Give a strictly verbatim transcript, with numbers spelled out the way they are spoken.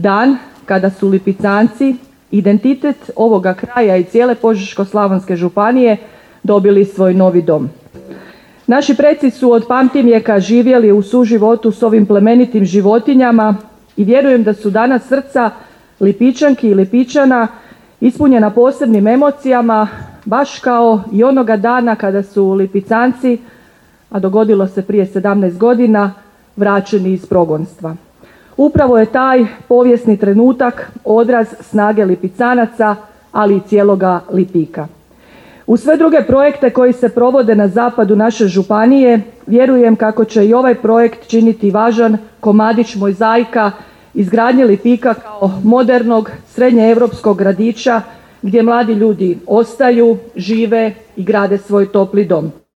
dan kada su Lipicanci, identitet ovoga kraja i cijele Požeško-slavonske županije, dobili svoj novi dom. Naši preci su od pamtivijeka živjeli u suživotu s ovim plemenitim životinjama i vjerujem da su danas srca Lipičanki i Lipičana ispunjena posebnim emocijama, baš kao i onoga dana kada su Lipicanci, a dogodilo se prije sedamnaest godina, vraćeni iz progonstva. Upravo je taj povijesni trenutak odraz snage Lipicanaca, ali i cijeloga Lipika. U sve druge projekte koji se provode na zapadu naše županije, vjerujem kako će i ovaj projekt činiti važan komadić mozaika izgradnje Lipika kao modernog srednjeevropskog gradića gdje mladi ljudi ostaju, žive i grade svoj topli dom.